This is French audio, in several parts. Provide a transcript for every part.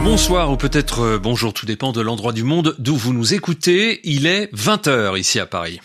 Bonsoir ou peut-être bonjour, tout dépend de l'endroit du monde d'où vous nous écoutez. Il est 20h ici à Paris.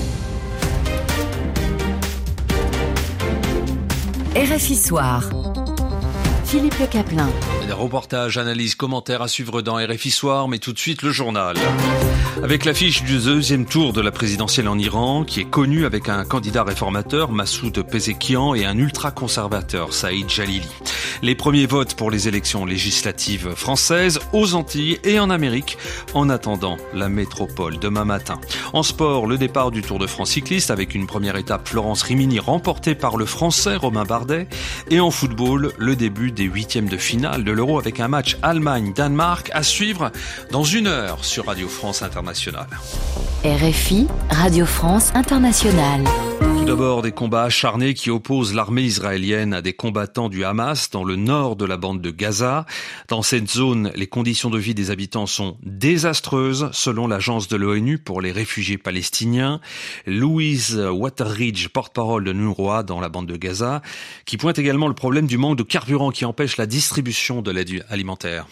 RFI Soir. Philippe Le Caplin. Des reportages, analyses, commentaires à suivre dans RFI Soir, mais tout de suite le journal. Avec l'affiche du deuxième tour de la présidentielle en Iran, qui est connue avec un candidat réformateur, Massoud Pezeshkian, et un ultra-conservateur, Saïd Jalili. Les premiers votes pour les élections législatives françaises, aux Antilles et en Amérique, en attendant la métropole demain matin. En sport, le départ du Tour de France cycliste avec une première étape Florence Rimini remportée par le Français Romain Bardet. Et en football, le début des huitièmes de finale de l'Euro avec un match Allemagne-Danemark à suivre dans 1 heure sur Radio France Internationale. RFI, Radio France Internationale. Tout d'abord, des combats acharnés qui opposent l'armée israélienne à des combattants du Hamas dans le nord de la bande de Gaza. Dans cette zone, les conditions de vie des habitants sont désastreuses, selon l'agence de l'ONU pour les réfugiés palestiniens. Louise Waterridge, porte-parole de l'UNRWA dans la bande de Gaza, qui pointe également le problème du manque de carburant qui empêche la distribution de l'aide alimentaire.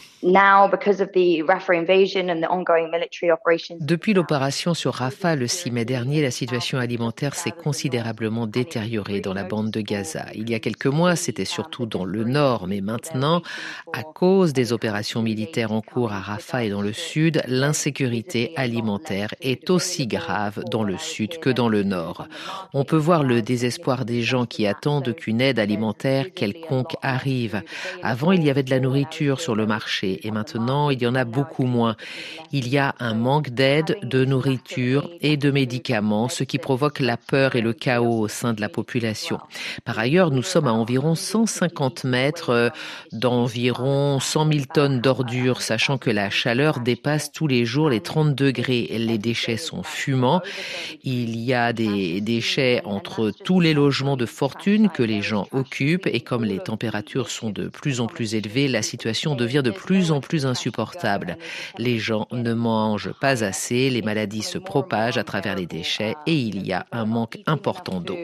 Depuis l'opération sur Rafah le 6 mai dernier, la situation alimentaire s'est considérablement détériorée dans la bande de Gaza. Il y a quelques mois, c'était surtout dans le nord, mais maintenant, à cause des opérations militaires en cours à Rafah et dans le sud, l'insécurité alimentaire est aussi grave dans le sud que dans le nord. On peut voir le désespoir des gens qui attendent qu'une aide alimentaire quelconque arrive. Avant, il y avait de la nourriture sur le marché et maintenant, il y en a beaucoup moins. Il y a un manque d'aide, de nourriture et de médicaments, ce qui provoque la peur et le chaos au sein de la population. Par ailleurs, nous sommes à environ 150 mètres d'environ 100 000 tonnes d'ordures, sachant que la chaleur dépasse tous les jours les 30 degrés. Les déchets sont fumants. Il y a des déchets entre tous les logements de fortune que les gens occupent et comme les températures sont de plus en plus élevées, la situation devient de plus en plus insupportable. Les gens ne mangent pas assez, les maladies se propagent à travers les déchets et il y a un manque important d'eau.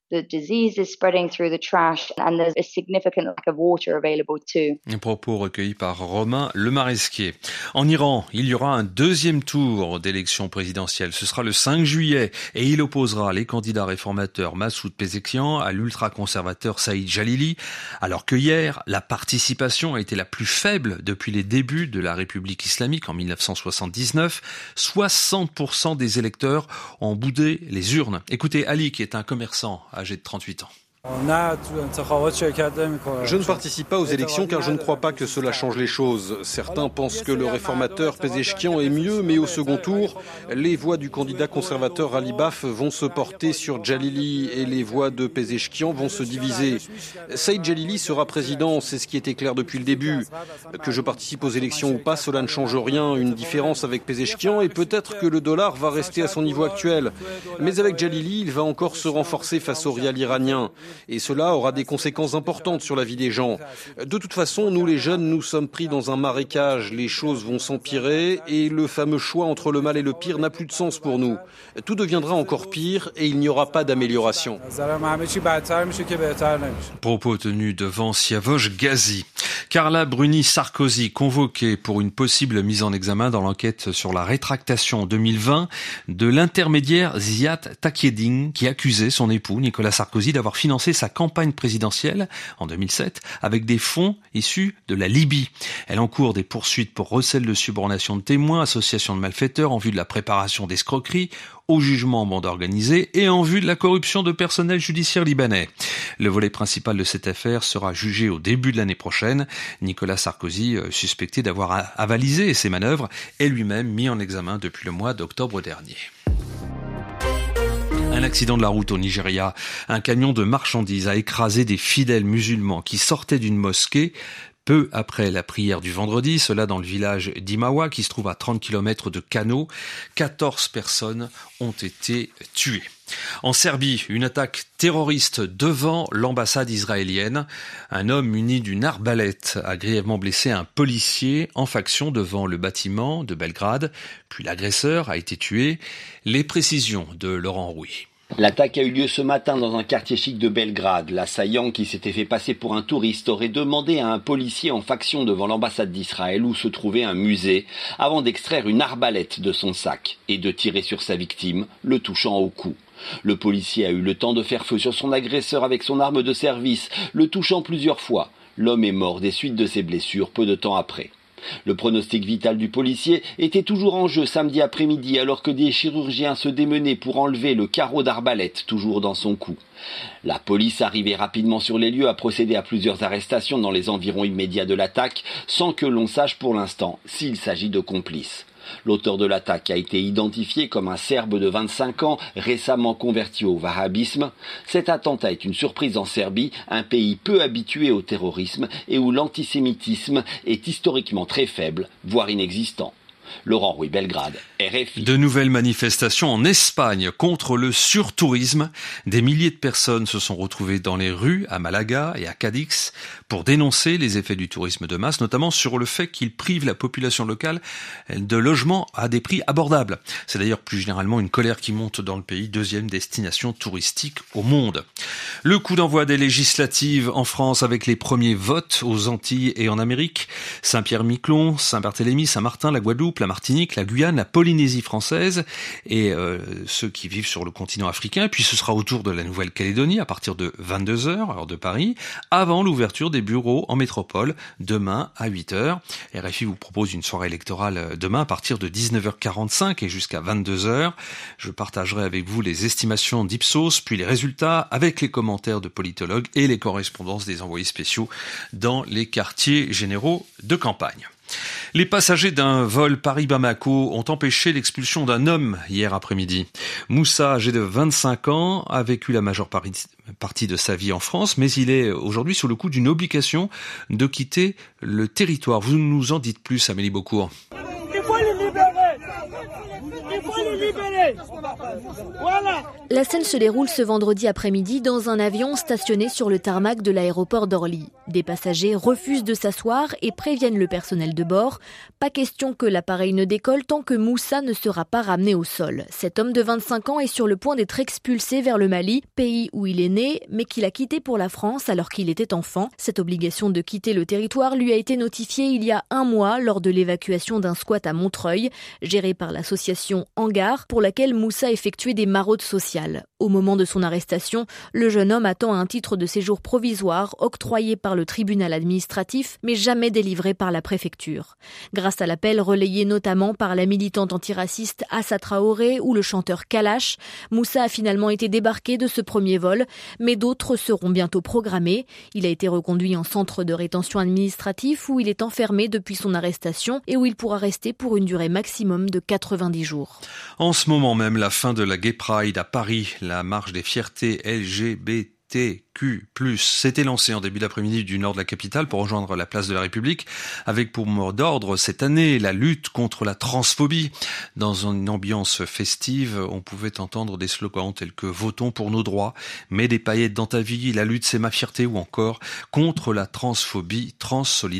Un propos recueillis par Romain Lemaresquier. En Iran, il y aura un deuxième tour d'élection présidentielle. Ce sera le 5 juillet et il opposera les candidats réformateurs Massoud Pezeshkian à l'ultra-conservateur Saïd Jalili, alors que hier, la participation a été la plus faible depuis les débuts de la République islamique en 1979. 60% des électeurs ont boudé les urnes. Écoutez Ali, qui est un commerçant âgé de 38 ans. Je ne participe pas aux élections car je ne crois pas que cela change les choses. Certains pensent que le réformateur Pezeshkian est mieux, mais au second tour, les voix du candidat conservateur Ali Baf vont se porter sur Jalili et les voix de Pezeshkian vont se diviser. Saïd Jalili sera président, c'est ce qui était clair depuis le début. Que je participe aux élections ou pas, cela ne change rien. Une différence avec Pezeshkian et peut-être que le dollar va rester à son niveau actuel. Mais avec Jalili, il va encore se renforcer face au rial iranien. Et cela aura des conséquences importantes sur la vie des gens. De toute façon, nous les jeunes, nous sommes pris dans un marécage. Les choses vont s'empirer et le fameux choix entre le mal et le pire n'a plus de sens pour nous. Tout deviendra encore pire et il n'y aura pas d'amélioration. Propos tenus devant Siavosh Ghazi. Carla Bruni Sarkozy, convoquée pour une possible mise en examen dans l'enquête sur la rétractation en 2020 de l'intermédiaire Ziad Takieddine qui accusait son époux Nicolas Sarkozy d'avoir financé sa campagne présidentielle en 2007 avec des fonds issus de la Libye. Elle encourt des poursuites pour recel de subornation de témoins, association de malfaiteurs en vue de la préparation d'escroqueries, au jugement en bande organisée et en vue de la corruption de personnel judiciaire libanais. Le volet principal de cette affaire sera jugé au début de l'année prochaine. Nicolas Sarkozy, suspecté d'avoir avalisé ces manœuvres, est lui-même mis en examen depuis le mois d'octobre dernier. Un accident de la route au Nigeria. Un camion de marchandises a écrasé des fidèles musulmans qui sortaient d'une mosquée peu après la prière du vendredi, cela dans le village d'Imawa qui se trouve à 30 km de Kano. 14 personnes ont été tuées. En Serbie, une attaque terroriste devant l'ambassade israélienne. Un homme muni d'une arbalète a grièvement blessé un policier en faction devant le bâtiment de Belgrade. Puis l'agresseur a été tué. Les précisions de Laurent Rouy. L'attaque a eu lieu ce matin dans un quartier chic de Belgrade. L'assaillant, qui s'était fait passer pour un touriste, aurait demandé à un policier en faction devant l'ambassade d'Israël où se trouvait un musée, avant d'extraire une arbalète de son sac et de tirer sur sa victime, le touchant au cou. Le policier a eu le temps de faire feu sur son agresseur avec son arme de service, le touchant plusieurs fois. L'homme est mort des suites de ses blessures peu de temps après. Le pronostic vital du policier était toujours en jeu samedi après-midi alors que des chirurgiens se démenaient pour enlever le carreau d'arbalète toujours dans son cou. La police, arrivée rapidement sur les lieux, a procédé à plusieurs arrestations dans les environs immédiats de l'attaque sans que l'on sache pour l'instant s'il s'agit de complices. L'auteur de l'attaque a été identifié comme un Serbe de 25 ans, récemment converti au wahhabisme. Cet attentat est une surprise en Serbie, un pays peu habitué au terrorisme et où l'antisémitisme est historiquement très faible, voire inexistant. Laurent Rouy, Belgrade, RFI. De nouvelles manifestations en Espagne contre le surtourisme. Des milliers de personnes se sont retrouvées dans les rues à Malaga et à Cadix pour dénoncer les effets du tourisme de masse, notamment sur le fait qu'il prive la population locale de logements à des prix abordables. C'est d'ailleurs plus généralement une colère qui monte dans le pays, deuxième destination touristique au monde. Le coup d'envoi des législatives en France avec les premiers votes aux Antilles et en Amérique. Saint-Pierre-Miquelon, Saint-Barthélemy, Saint-Martin, la Guadeloupe, la Martinique, la Guyane, la Polynésie française et ceux qui vivent sur le continent africain. Et puis ce sera au tour de la Nouvelle-Calédonie à partir de 22h, heure de Paris, avant l'ouverture des bureaux en métropole, demain à 8h. RFI vous propose une soirée électorale demain à partir de 19h45 et jusqu'à 22h. Je partagerai avec vous les estimations d'Ipsos, puis les résultats avec les commentaires de politologues et les correspondances des envoyés spéciaux dans les quartiers généraux de campagne. Les passagers d'un vol Paris-Bamako ont empêché l'expulsion d'un homme hier après-midi. Moussa, âgé de 25 ans, a vécu la majeure partie de sa vie en France, mais il est aujourd'hui sous le coup d'une obligation de quitter le territoire. Vous nous en dites plus, Amélie Beaucourt. Il faut les libérer. Il faut les libérer. Voilà. La scène se déroule ce vendredi après-midi dans un avion stationné sur le tarmac de l'aéroport d'Orly. Des passagers refusent de s'asseoir et préviennent le personnel de bord. Pas question que l'appareil ne décolle tant que Moussa ne sera pas ramené au sol. Cet homme de 25 ans est sur le point d'être expulsé vers le Mali, pays où il est né, mais qu'il a quitté pour la France alors qu'il était enfant. Cette obligation de quitter le territoire lui a été notifiée il y a un mois lors de l'évacuation d'un squat à Montreuil, géré par l'association Hangar, pour laquelle Moussa effectuait des maraudes sociales. Au moment de son arrestation, le jeune homme attend un titre de séjour provisoire octroyé par le tribunal administratif, mais jamais délivré par la préfecture. Grâce à l'appel relayé notamment par la militante antiraciste Assa Traoré ou le chanteur Kalash, Moussa a finalement été débarqué de ce premier vol, mais d'autres seront bientôt programmés. Il a été reconduit en centre de rétention administratif où il est enfermé depuis son arrestation et où il pourra rester pour une durée maximum de 90 jours. En ce moment même, la fin de la Gay Pride à Paris, la marche des fiertés LGBTQ+, s'était lancée en début d'après-midi du nord de la capitale pour rejoindre la place de la République, avec pour mot d'ordre cette année la lutte contre la transphobie. Dans une ambiance festive, on pouvait entendre des slogans tels que « Votons pour nos droits »,« Mets des paillettes dans ta vie »,« La lutte c'est ma fierté » ou encore « Contre la transphobie, transsolidarité ».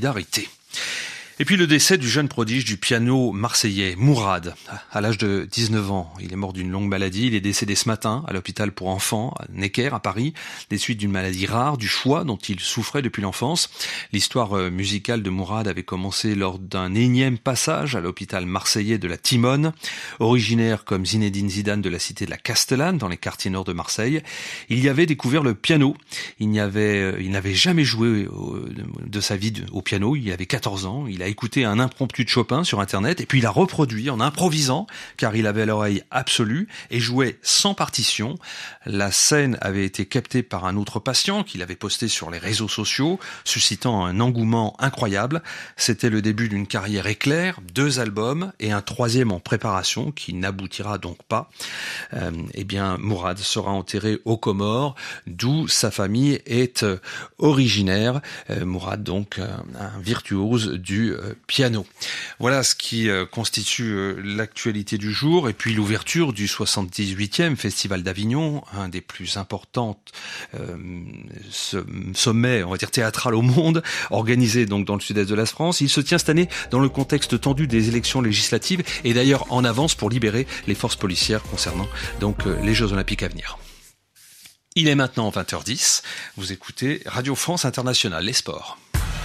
Et puis le décès du jeune prodige du piano marseillais, Mourad, à l'âge de 19 ans. Il est mort d'une longue maladie. Il est décédé ce matin à l'hôpital pour enfants, à Necker, à Paris, des suites d'une maladie rare, du foie dont il souffrait depuis l'enfance. L'histoire musicale de Mourad avait commencé lors d'un énième passage à l'hôpital marseillais de la Timone. Originaire comme Zinedine Zidane de la cité de la Castellane, dans les quartiers nord de Marseille, il y avait découvert le piano. Il n'avait jamais joué de sa vie au piano. Il avait 14 ans. Il a écouté un impromptu de Chopin sur Internet et puis il a reproduit en improvisant car il avait l'oreille absolue et jouait sans partition. La scène avait été captée par un autre patient qu'il avait posté sur les réseaux sociaux, suscitant un engouement incroyable. C'était le début d'une carrière éclair, 2 albums et un 3e en préparation qui n'aboutira donc pas. Mourad sera enterré aux Comores, d'où sa famille est originaire. Mourad donc un virtuose du piano. Voilà ce qui constitue l'actualité du jour et puis l'ouverture du 78e Festival d'Avignon, un des plus importants sommets, on va dire théâtral au monde, organisé donc dans le sud-est de la France. Il se tient cette année dans le contexte tendu des élections législatives et d'ailleurs en avance pour libérer les forces policières concernant donc les Jeux Olympiques à venir. Il est maintenant 20h10. Vous écoutez Radio France Internationale, les sports.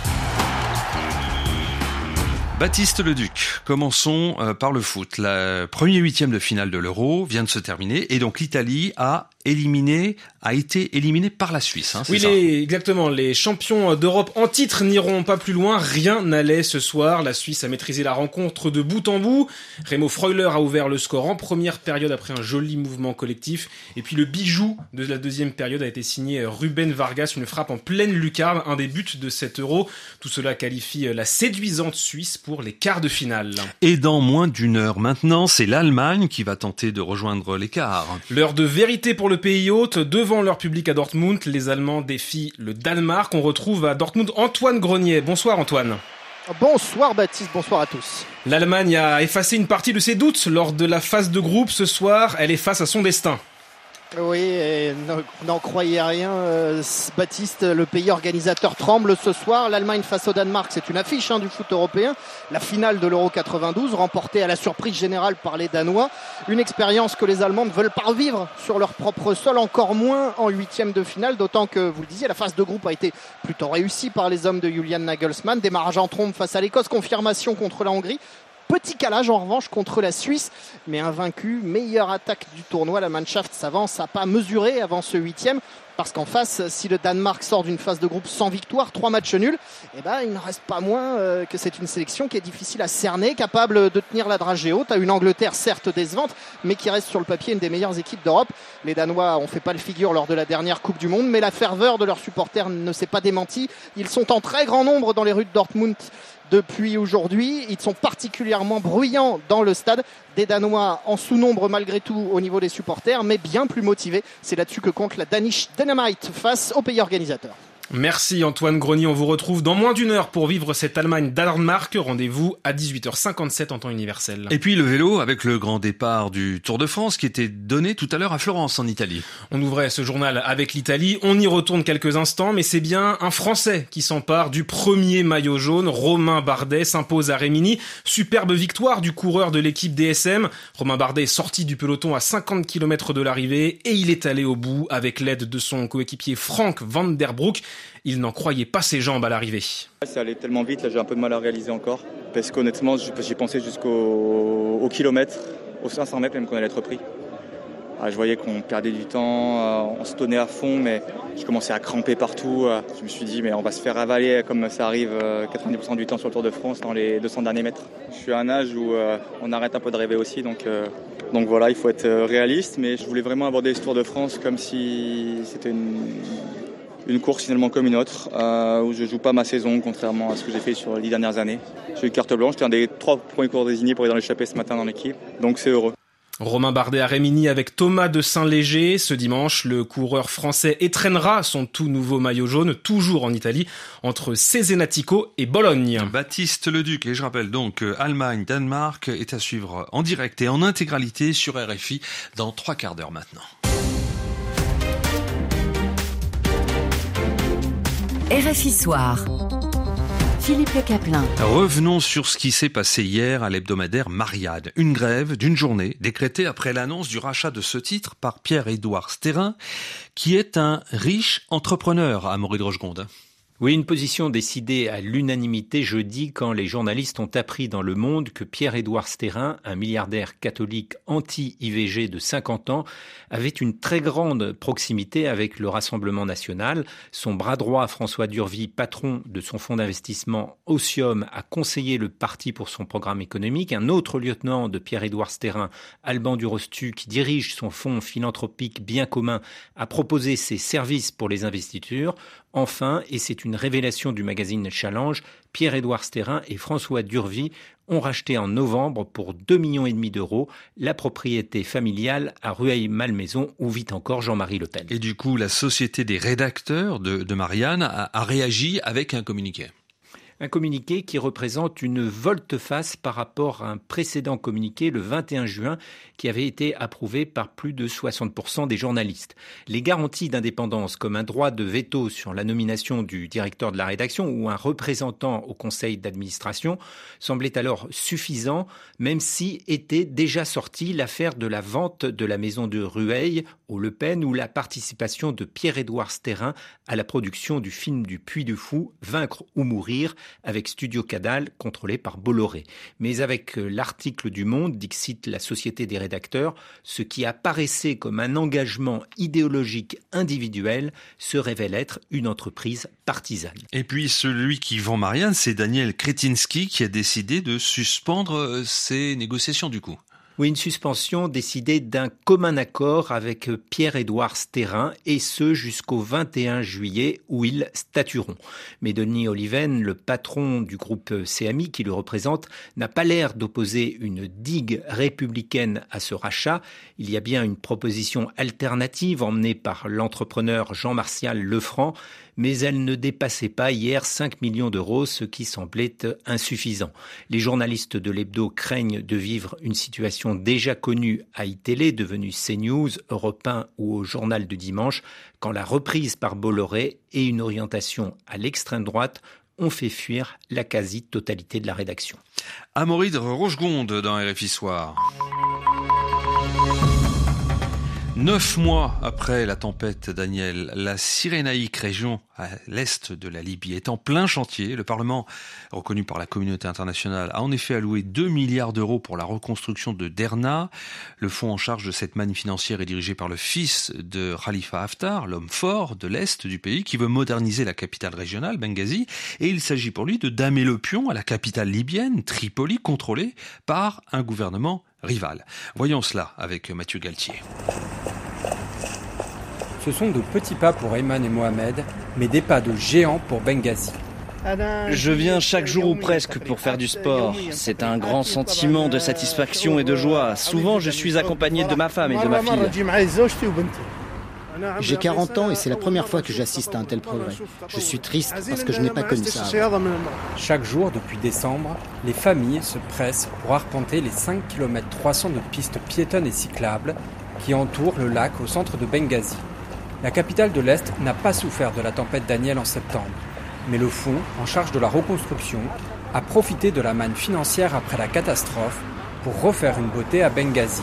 Baptiste Leduc, commençons par le foot. Le premier huitième de finale de l'Euro vient de se terminer et donc l'Italie a été éliminée par la Suisse. Oui, exactement. Les champions d'Europe en titre n'iront pas plus loin. Rien n'allait ce soir. La Suisse a maîtrisé la rencontre de bout en bout. Remo Freuler a ouvert le score en première période après un joli mouvement collectif. Et puis le bijou de la deuxième période a été signé Ruben Vargas, une frappe en pleine lucarne, un des buts de cet Euro. Tout cela qualifie la séduisante Suisse pour les quarts de finale. Et dans moins d'une heure maintenant, c'est l'Allemagne qui va tenter de rejoindre l'écart. L'heure de vérité pour le pays hôte. Devant leur public à Dortmund, les Allemands défient le Danemark. On retrouve à Dortmund Antoine Grenier. Bonsoir Antoine. Bonsoir Baptiste, bonsoir à tous. L'Allemagne a effacé une partie de ses doutes lors de la phase de groupe. Ce soir, elle est face à son destin. Oui, et n'en croyez rien, Baptiste, le pays organisateur tremble ce soir. L'Allemagne face au Danemark, c'est une affiche du foot européen. La finale de l'Euro 92, remportée à la surprise générale par les Danois. Une expérience que les Allemands ne veulent pas revivre sur leur propre sol, encore moins en huitième de finale. D'autant que, vous le disiez, la phase de groupe a été plutôt réussie par les hommes de Julian Nagelsmann. Démarrage en trombe face à l'Écosse, confirmation contre la Hongrie. Petit calage en revanche contre la Suisse, mais invaincu, meilleure attaque du tournoi. La Mannschaft s'avance à pas mesurer avant ce huitième, parce qu'en face, si le Danemark sort d'une phase de groupe sans victoire, 3 matchs nuls, il n'en reste pas moins que c'est une sélection qui est difficile à cerner, capable de tenir la dragée haute à une Angleterre certes décevante, mais qui reste sur le papier une des meilleures équipes d'Europe. Les Danois ont fait pas le figure lors de la dernière Coupe du Monde, mais la ferveur de leurs supporters ne s'est pas démentie. Ils sont en très grand nombre dans les rues de Dortmund depuis aujourd'hui. Ils sont particulièrement bruyants dans le stade. Des Danois en sous-nombre malgré tout au niveau des supporters, mais bien plus motivés. C'est là-dessus que compte la Danish Dynamite face au pays organisateur. Merci Antoine Grenier, on vous retrouve dans moins d'une heure pour vivre cette Allemagne-Danemark. Rendez-vous à 18h57 en temps universel. Et puis le vélo avec le grand départ du Tour de France qui était donné tout à l'heure à Florence en Italie. On ouvrait ce journal avec l'Italie, on y retourne quelques instants, mais c'est bien un Français qui s'empare du premier maillot jaune. Romain Bardet s'impose à Rimini. Superbe victoire du coureur de l'équipe DSM. Romain Bardet est sorti du peloton à 50 km de l'arrivée et il est allé au bout avec l'aide de son coéquipier Frank Van Der Broek. Il n'en croyait pas ses jambes à l'arrivée. Ça allait tellement vite, là j'ai un peu de mal à réaliser encore. Parce qu'honnêtement, j'y pensais jusqu'au kilomètre, aux 500 mètres même qu'on allait être pris. Je voyais qu'on perdait du temps, on se tenait à fond, mais je commençais à cramper partout. Je me suis dit, mais on va se faire avaler comme ça arrive 90% du temps sur le Tour de France dans les 200 derniers mètres. Je suis à un âge où on arrête un peu de rêver aussi, donc voilà, il faut être réaliste. Mais je voulais vraiment aborder ce Tour de France comme si c'était une course finalement comme une autre, où je joue pas ma saison, contrairement à ce que j'ai fait sur les 10 dernières années. J'ai eu carte blanche, j'étais un des 3 premiers coureurs désignés pour aller dans l'échappée ce matin dans l'équipe, donc c'est heureux. Romain Bardet à Rimini avec Thomas de Saint-Léger. Ce dimanche, le coureur français étreignera son tout nouveau maillot jaune, toujours en Italie, entre Cesenatico et Bologne. Baptiste Leduc, et je rappelle donc Allemagne-Danemark est à suivre en direct et en intégralité sur RFI dans 3 quarts d'heure maintenant. RFI Soir. Philippe Le Caplin. Revenons sur ce qui s'est passé hier à l'hebdomadaire Marianne. Une grève d'une journée décrétée après l'annonce du rachat de ce titre par Pierre-Édouard Stérin, qui est un riche entrepreneur à Amaury-de-Rochegonde. Oui, une position décidée à l'unanimité jeudi quand les journalistes ont appris dans Le Monde que Pierre-Édouard Stérin, un milliardaire catholique anti-IVG de 50 ans, avait une très grande proximité avec le Rassemblement national. Son bras droit, François Durvy, patron de son fonds d'investissement Osium, a conseillé le parti pour son programme économique. Un autre lieutenant de Pierre-Édouard Stérin, Alban Durostu, qui dirige son fonds philanthropique Bien commun, a proposé ses services pour les investitures. Enfin, et c'est une révélation du magazine Challenge, Pierre-Édouard Stérin et François Durvy ont racheté en novembre pour 2,5 millions d'euros la propriété familiale à Rueil-Malmaison où vit encore Jean-Marie Le Pen. Et du coup, la Société des rédacteurs de Marianne a réagi avec un communiqué. Un communiqué qui représente une volte-face par rapport à un précédent communiqué le 21 juin qui avait été approuvé par plus de 60% des journalistes. Les garanties d'indépendance comme un droit de veto sur la nomination du directeur de la rédaction ou un représentant au conseil d'administration semblaient alors suffisants, même si était déjà sortie l'affaire de la vente de la maison de Rueil au Le Pen ou la participation de Pierre-Édouard Stérin à la production du film du Puy du Fou, Vaincre ou mourir, avec Studio Cadal, contrôlé par Bolloré. Mais avec l'article du Monde, dixit la Société des rédacteurs, ce qui apparaissait comme un engagement idéologique individuel se révèle être une entreprise partisane. Et puis celui qui vend Marianne, c'est Daniel Kretinsky qui a décidé de suspendre ces négociations du coup. Oui, une suspension décidée d'un commun accord avec Pierre-Édouard Stérin, et ce jusqu'au 21 juillet où ils statueront. Mais Denis Oliven, le patron du groupe CMI qui le représente, n'a pas l'air d'opposer une digue républicaine à ce rachat. Il y a bien une proposition alternative emmenée par l'entrepreneur Jean-Martial Lefranc, mais elle ne dépassait pas hier 5 millions d'euros, ce qui semblait insuffisant. Les journalistes de l'Hebdo craignent de vivre une situation déjà connue à iTélé, devenue CNews, Europe 1 ou au Journal du Dimanche, quand la reprise par Bolloré et une orientation à l'extrême droite ont fait fuir la quasi-totalité de la rédaction. Amaury de Rochegonde dans RFI Soir. 9 mois après la tempête Daniel, la Cyrénaïque, région à l'est de la Libye, est en plein chantier. Le Parlement, reconnu par la communauté internationale, a en effet alloué 2 milliards d'euros pour la reconstruction de Derna. Le fonds en charge de cette manne financière est dirigé par le fils de Khalifa Haftar, l'homme fort de l'est du pays, qui veut moderniser la capitale régionale, Benghazi. Et il s'agit pour lui de damer le pion à la capitale libyenne, Tripoli, contrôlée par un gouvernement rival. Voyons cela avec Mathieu Galtier. Ce sont de petits pas pour Ayman et Mohamed, mais des pas de géants pour Benghazi. Je viens chaque jour ou presque pour faire du sport. C'est un grand sentiment de satisfaction et de joie. Souvent, je suis accompagné de ma femme et de ma fille. J'ai 40 ans et c'est la première fois que j'assiste à un tel progrès. Je suis triste parce que je n'ai pas connu ça avant. Chaque jour, depuis décembre, les familles se pressent pour arpenter les 5 km 300 de pistes piétonnes et cyclables qui entourent le lac au centre de Benghazi. La capitale de l'Est n'a pas souffert de la tempête Daniel en septembre, mais le fonds, en charge de la reconstruction, a profité de la manne financière après la catastrophe pour refaire une beauté à Benghazi.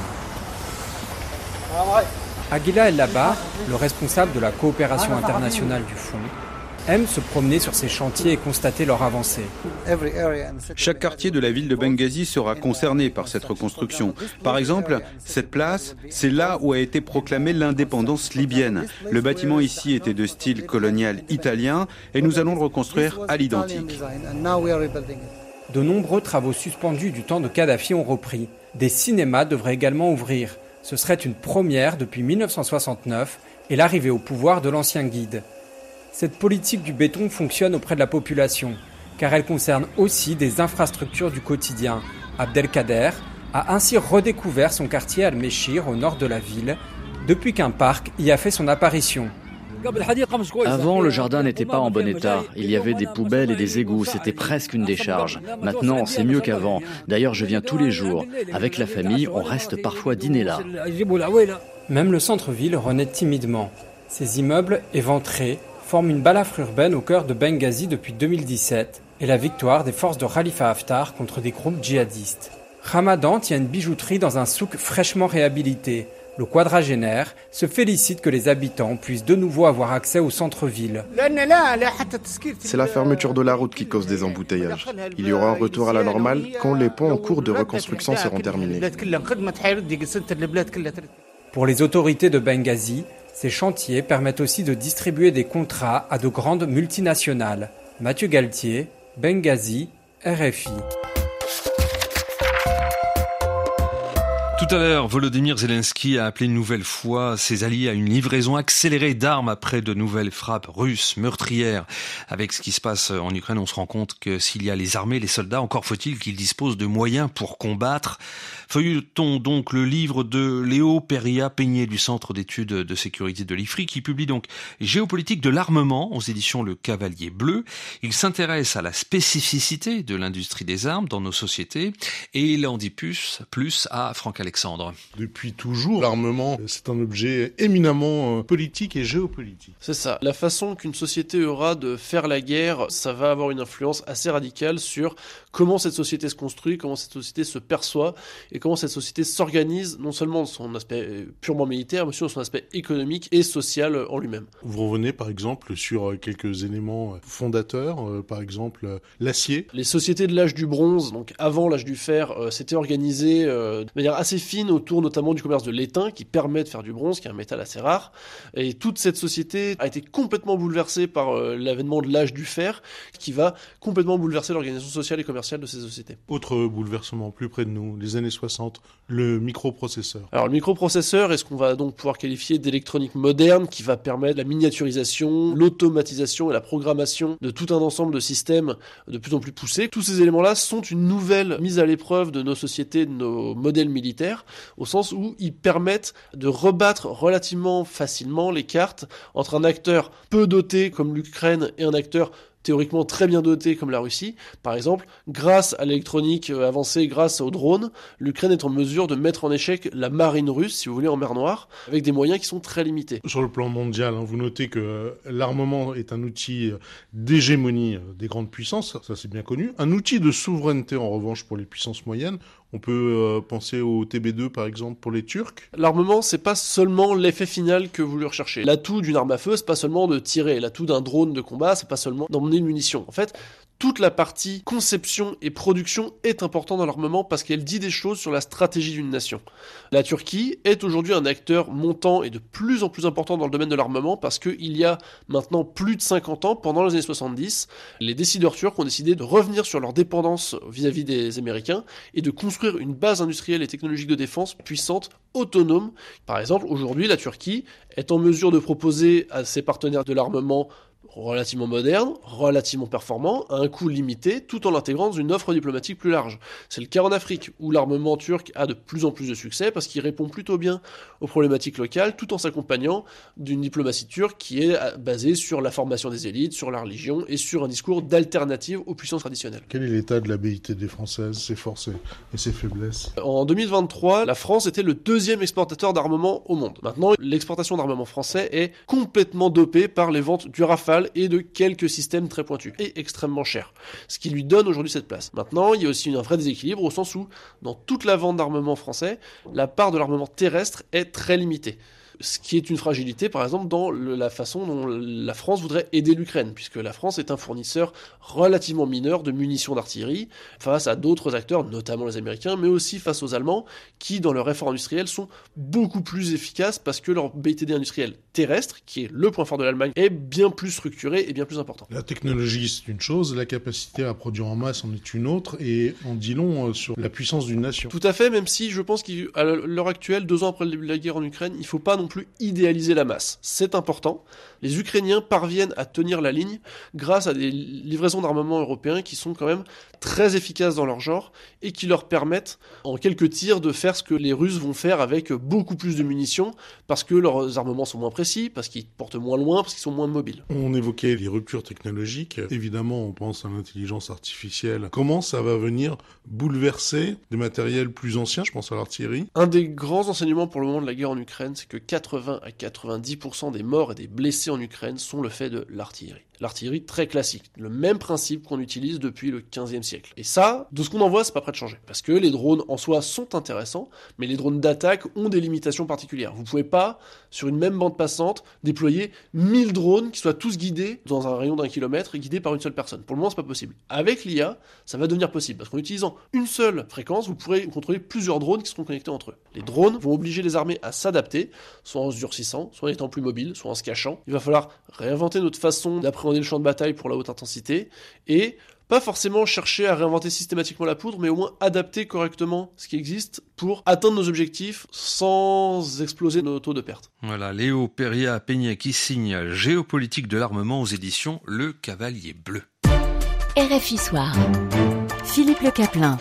Aguila El Labar, le responsable de la coopération internationale du fonds, aime se promener sur ces chantiers et constater leur avancée. Chaque quartier de la ville de Benghazi sera concerné par cette reconstruction. Par exemple, cette place, c'est là où a été proclamée l'indépendance libyenne. Le bâtiment ici était de style colonial italien et nous allons le reconstruire à l'identique. De nombreux travaux suspendus du temps de Kadhafi ont repris. Des cinémas devraient également ouvrir. Ce serait une première depuis 1969 et l'arrivée au pouvoir de l'ancien guide. Cette politique du béton fonctionne auprès de la population, car elle concerne aussi des infrastructures du quotidien. Abdelkader a ainsi redécouvert son quartier Al-Meshir au nord de la ville, depuis qu'un parc y a fait son apparition. Avant, le jardin n'était pas en bon état. Il y avait des poubelles et des égouts, c'était presque une décharge. Maintenant, c'est mieux qu'avant. D'ailleurs, je viens tous les jours. Avec la famille, on reste parfois dîner là. Même le centre-ville renaît timidement. Ces immeubles éventrés forment une balafre urbaine au cœur de Benghazi depuis 2017 et la victoire des forces de Khalifa Haftar contre des groupes djihadistes. Ramadan tient une bijouterie dans un souk fraîchement réhabilité. Le quadragénaire se félicite que les habitants puissent de nouveau avoir accès au centre-ville. C'est la fermeture de la route qui cause des embouteillages. Il y aura un retour à la normale quand les ponts en cours de reconstruction seront terminés. Pour les autorités de Benghazi, ces chantiers permettent aussi de distribuer des contrats à de grandes multinationales. Mathieu Galtier, Benghazi, RFI. Tout Tout à l'heure, Volodymyr Zelensky a appelé une nouvelle fois ses alliés à une livraison accélérée d'armes après de nouvelles frappes russes meurtrières. Avec ce qui se passe en Ukraine, on se rend compte que s'il y a les armées, les soldats, encore faut-il qu'ils disposent de moyens pour combattre. Feuilletons donc le livre de Léo Peria-Peigné du Centre d'études de sécurité de l'IFRI qui publie donc Géopolitique de l'armement aux éditions Le Cavalier Bleu. Il s'intéresse à la spécificité de l'industrie des armes dans nos sociétés et il en dit plus à Franck Alexandre. Depuis toujours, l'armement, c'est un objet éminemment politique et géopolitique. C'est ça. La façon qu'une société aura de faire la guerre, ça va avoir une influence assez radicale sur comment cette société se construit, comment cette société se perçoit et comment cette société s'organise, non seulement dans son aspect purement militaire, mais aussi dans son aspect économique et social en lui-même. Vous revenez par exemple sur quelques éléments fondateurs, par exemple l'acier. Les sociétés de l'âge du bronze, donc avant l'âge du fer, s'étaient organisées de manière assez fine autour notamment du commerce de l'étain qui permet de faire du bronze, qui est un métal assez rare. Et toute cette société a été complètement bouleversée par l'avènement de l'âge du fer qui va complètement bouleverser l'organisation sociale et commerciale de ces sociétés. Autre bouleversement plus près de nous, les années 60, le microprocesseur. Alors le microprocesseur est ce qu'on va donc pouvoir qualifier d'électronique moderne qui va permettre la miniaturisation, l'automatisation et la programmation de tout un ensemble de systèmes de plus en plus poussés. Tous ces éléments-là sont une nouvelle mise à l'épreuve de nos sociétés, de nos modèles militaires, au sens où ils permettent de rebattre relativement facilement les cartes entre un acteur peu doté comme l'Ukraine et un acteur théoriquement très bien doté comme la Russie. Par exemple, grâce à l'électronique avancée, grâce aux drones, l'Ukraine est en mesure de mettre en échec la marine russe, si vous voulez, en mer Noire, avec des moyens qui sont très limités. Sur le plan mondial, vous notez que l'armement est un outil d'hégémonie des grandes puissances, ça c'est bien connu. Un outil de souveraineté en revanche pour les puissances moyennes. On peut penser au TB2 par exemple pour les Turcs. L'armement, c'est pas seulement l'effet final que vous lui recherchez. L'atout d'une arme à feu, c'est pas seulement de tirer. L'atout d'un drone de combat, c'est pas seulement d'emmener une munition. En fait, toute la partie conception et production est importante dans l'armement parce qu'elle dit des choses sur la stratégie d'une nation. La Turquie est aujourd'hui un acteur montant et de plus en plus important dans le domaine de l'armement parce qu'il y a maintenant plus de 50 ans, pendant les années 70, les décideurs turcs ont décidé de revenir sur leur dépendance vis-à-vis des Américains et de construire une base industrielle et technologique de défense puissante, autonome. Par exemple, aujourd'hui, la Turquie est en mesure de proposer à ses partenaires de l'armement relativement moderne, relativement performant, à un coût limité, tout en l'intégrant dans une offre diplomatique plus large. C'est le cas en Afrique, où l'armement turc a de plus en plus de succès, parce qu'il répond plutôt bien aux problématiques locales, tout en s'accompagnant d'une diplomatie turque qui est basée sur la formation des élites, sur la religion, et sur un discours d'alternative aux puissances traditionnelles. Quel est l'état de la BITD française, ses forces et ses faiblesses ? En 2023, la France était le deuxième exportateur d'armement au monde. Maintenant, l'exportation d'armement français est complètement dopée par les ventes du Rafale et de quelques systèmes très pointus et extrêmement chers. Ce qui lui donne aujourd'hui cette place. Maintenant, il y a aussi un vrai déséquilibre au sens où, dans toute la vente d'armement français, la part de l'armement terrestre est très limitée. Ce qui est une fragilité, par exemple, dans la façon dont la France voudrait aider l'Ukraine, puisque la France est un fournisseur relativement mineur de munitions d'artillerie face à d'autres acteurs, notamment les Américains, mais aussi face aux Allemands, qui, dans leur effort industriel, sont beaucoup plus efficaces parce que leur BITD industriel terrestre, qui est le point fort de l'Allemagne, est bien plus structuré et bien plus important. La technologie, c'est une chose, la capacité à produire en masse en est une autre, et on dit long sur la puissance d'une nation. Tout à fait, même si je pense qu'à l'heure actuelle, 2 ans après le début de la guerre en Ukraine, il ne faut pas non plus idéaliser la masse. C'est important. Les Ukrainiens parviennent à tenir la ligne grâce à des livraisons d'armement européens qui sont quand même très efficaces dans leur genre et qui leur permettent, en quelques tirs, de faire ce que les Russes vont faire avec beaucoup plus de munitions parce que leurs armements sont moins précis, parce qu'ils portent moins loin, parce qu'ils sont moins mobiles. On évoquait les ruptures technologiques. Évidemment, on pense à l'intelligence artificielle. Comment ça va venir bouleverser des matériels plus anciens, je pense à l'artillerie ? Un des grands enseignements pour le moment de la guerre en Ukraine, c'est que 80 à 90% des morts et des blessés en Ukraine sont le fait de l'artillerie. L'artillerie très classique, le même principe qu'on utilise depuis le 15e siècle. Et ça, de ce qu'on en voit, c'est pas prêt de changer. Parce que les drones en soi sont intéressants, mais les drones d'attaque ont des limitations particulières. Vous pouvez pas, sur une même bande passante, déployer 1000 drones qui soient tous guidés dans un rayon d'1 kilomètre et guidés par une seule personne. Pour le moment, c'est pas possible. Avec l'IA, ça va devenir possible. Parce qu'en utilisant une seule fréquence, vous pourrez contrôler plusieurs drones qui seront connectés entre eux. Les drones vont obliger les armées à s'adapter, soit en se durcissant, soit en étant plus mobiles, soit en se cachant. Il va falloir réinventer notre façon d'appréhender le champ de bataille pour la haute intensité et pas forcément chercher à réinventer systématiquement la poudre, mais au moins adapter correctement ce qui existe pour atteindre nos objectifs sans exploser nos taux de perte. Voilà, Léo Peria-Peignet qui signe Géopolitique de l'armement aux éditions Le Cavalier Bleu. RFI Soir. Philippe Le Caplin.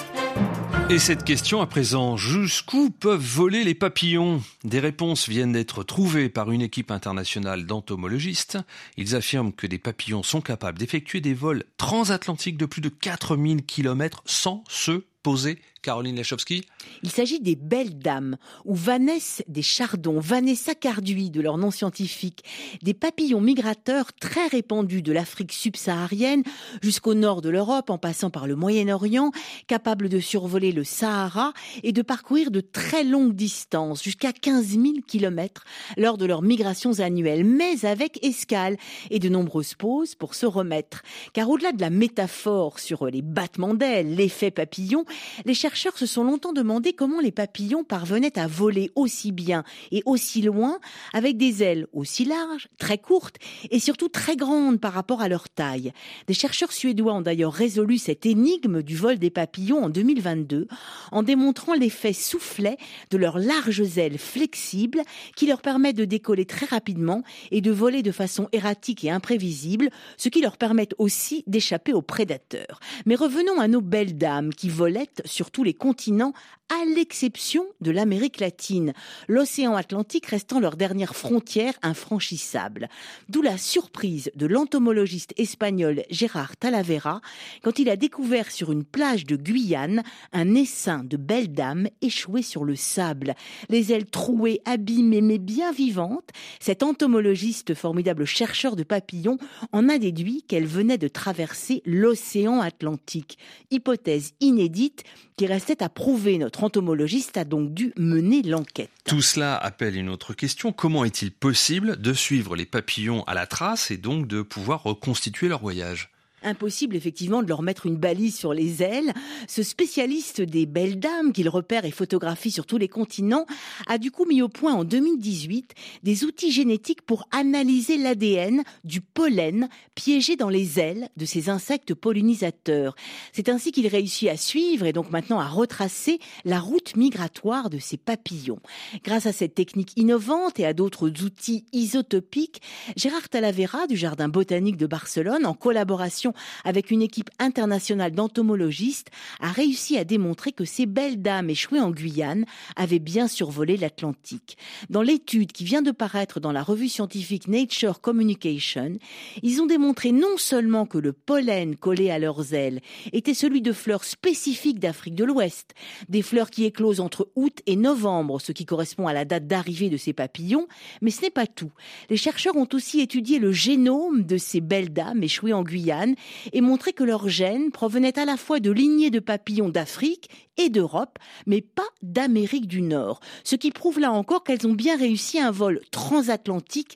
Et cette question à présent, jusqu'où peuvent voler les papillons ? Des réponses viennent d'être trouvées par une équipe internationale d'entomologistes. Ils affirment que des papillons sont capables d'effectuer des vols transatlantiques de plus de 4000 km sans se poser. Caroline Lechowski. Il s'agit des belles dames, ou Vanesse des Chardons, Vanessa cardui de leur nom scientifique, des papillons migrateurs très répandus de l'Afrique subsaharienne jusqu'au nord de l'Europe en passant par le Moyen-Orient, capables de survoler le Sahara et de parcourir de très longues distances, jusqu'à 15 000 km lors de leurs migrations annuelles, mais avec escale et de nombreuses pauses pour se remettre. Car au-delà de la métaphore sur les battements d'ailes, l'effet papillon, les chercheurs se sont longtemps demandé comment les papillons parvenaient à voler aussi bien et aussi loin avec des ailes aussi larges, très courtes et surtout très grandes par rapport à leur taille. Des chercheurs suédois ont d'ailleurs résolu cette énigme du vol des papillons en 2022 en démontrant l'effet soufflet de leurs larges ailes flexibles qui leur permettent de décoller très rapidement et de voler de façon erratique et imprévisible, ce qui leur permet aussi d'échapper aux prédateurs. Mais revenons à nos belles dames qui volettent sur tous les continents, à l'exception de l'Amérique latine, l'océan Atlantique restant leur dernière frontière infranchissable. D'où la surprise de l'entomologiste espagnol Gérard Talavera quand il a découvert sur une plage de Guyane un essaim de belles dames échouées sur le sable. Les ailes trouées, abîmées mais bien vivantes, cet entomologiste, formidable chercheur de papillons, en a déduit qu'elles venaient de traverser l'océan Atlantique. Hypothèse inédite qui restait à prouver. Notre entomologiste a donc dû mener l'enquête. Tout cela appelle une autre question. Comment est-il possible de suivre les papillons à la trace et donc de pouvoir reconstituer leur voyage ? Impossible effectivement de leur mettre une balise sur les ailes. Ce spécialiste des belles dames qu'il repère et photographie sur tous les continents a du coup mis au point en 2018 des outils génétiques pour analyser l'ADN du pollen piégé dans les ailes de ces insectes pollinisateurs. C'est ainsi qu'il réussit à suivre et donc maintenant à retracer la route migratoire de ces papillons. Grâce à cette technique innovante et à d'autres outils isotopiques, Gérard Talavera du Jardin botanique de Barcelone, en collaboration avec une équipe internationale d'entomologistes, a réussi à démontrer que ces belles dames échouées en Guyane avaient bien survolé l'Atlantique. Dans l'étude qui vient de paraître dans la revue scientifique Nature Communication, ils ont démontré non seulement que le pollen collé à leurs ailes était celui de fleurs spécifiques d'Afrique de l'Ouest, des fleurs qui éclosent entre août et novembre, ce qui correspond à la date d'arrivée de ces papillons, mais ce n'est pas tout. Les chercheurs ont aussi étudié le génome de ces belles dames échouées en Guyane et montré que leurs gènes provenaient à la fois de lignées de papillons d'Afrique et d'Europe, mais pas d'Amérique du Nord. Ce qui prouve là encore qu'elles ont bien réussi un vol transatlantique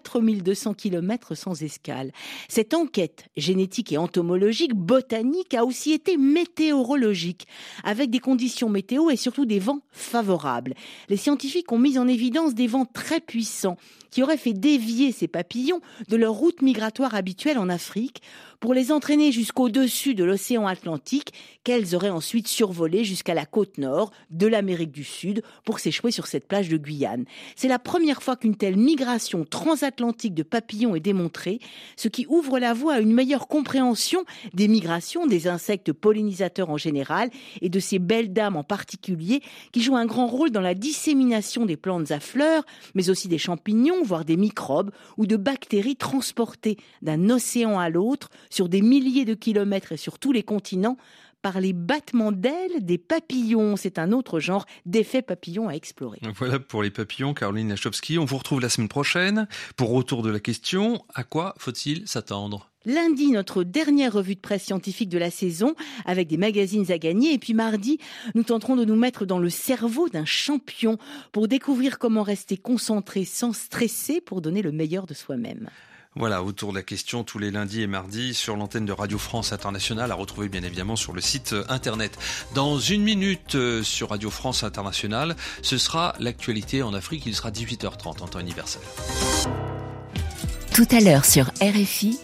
4200 km sans escale. Cette enquête génétique et entomologique, botanique, a aussi été météorologique, avec des conditions météo et surtout des vents favorables. Les scientifiques ont mis en évidence des vents très puissants qui auraient fait dévier ces papillons de leur route migratoire habituelle en Afrique pour les entraîner jusqu'au-dessus de l'océan Atlantique, qu'elles auraient ensuite survolé jusqu'à la côte nord de l'Amérique du Sud pour s'échouer sur cette plage de Guyane. C'est la première fois qu'une telle migration transatlantique de papillons est démontrée, ce qui ouvre la voie à une meilleure compréhension des migrations des insectes pollinisateurs en général et de ces belles dames en particulier qui jouent un grand rôle dans la dissémination des plantes à fleurs, mais aussi des champignons, voire des microbes ou de bactéries transportées d'un océan à l'autre sur des milliers de kilomètres et sur tous les continents par les battements d'ailes des papillons. C'est un autre genre d'effet papillon à explorer. Voilà pour les papillons, Caroline Lechowski. On vous retrouve la semaine prochaine pour retour de la question. À quoi faut-il s'attendre ? Lundi, notre dernière revue de presse scientifique de la saison avec des magazines à gagner. Et puis mardi, nous tenterons de nous mettre dans le cerveau d'un champion pour découvrir comment rester concentré sans stresser pour donner le meilleur de soi-même. Voilà, autour de la question tous les lundis et mardis sur l'antenne de Radio France Internationale, à retrouver bien évidemment sur le site internet. Dans une minute sur Radio France Internationale, ce sera l'actualité en Afrique, il sera 18h30 en temps universel. Tout à l'heure sur RFI,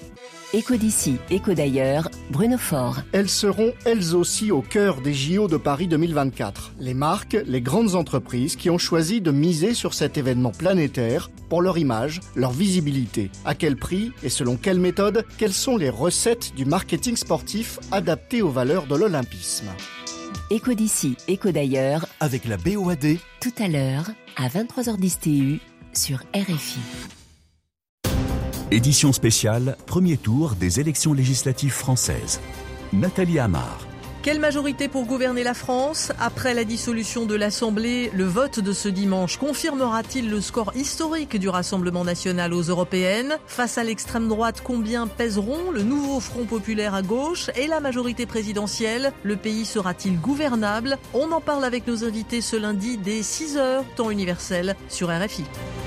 Écho d'ici, écho d'ailleurs, Bruno Faure. Elles seront elles aussi au cœur des JO de Paris 2024. Les marques, les grandes entreprises qui ont choisi de miser sur cet événement planétaire pour leur image, leur visibilité. À quel prix et selon quelle méthode? Quelles sont les recettes du marketing sportif adaptées aux valeurs de l'olympisme? Écho d'ici, écho d'ailleurs, avec la BOAD. Tout à l'heure, à 23h10 TU, sur RFI. Édition spéciale, premier tour des élections législatives françaises. Nathalie Amar. Quelle majorité pour gouverner la France? Après la dissolution de l'Assemblée, le vote de ce dimanche confirmera-t-il le score historique du Rassemblement national aux européennes? Face à l'extrême droite, combien pèseront le nouveau Front populaire à gauche et la majorité présidentielle? Le pays sera-t-il gouvernable? On en parle avec nos invités ce lundi dès 6h, temps universel, sur RFI.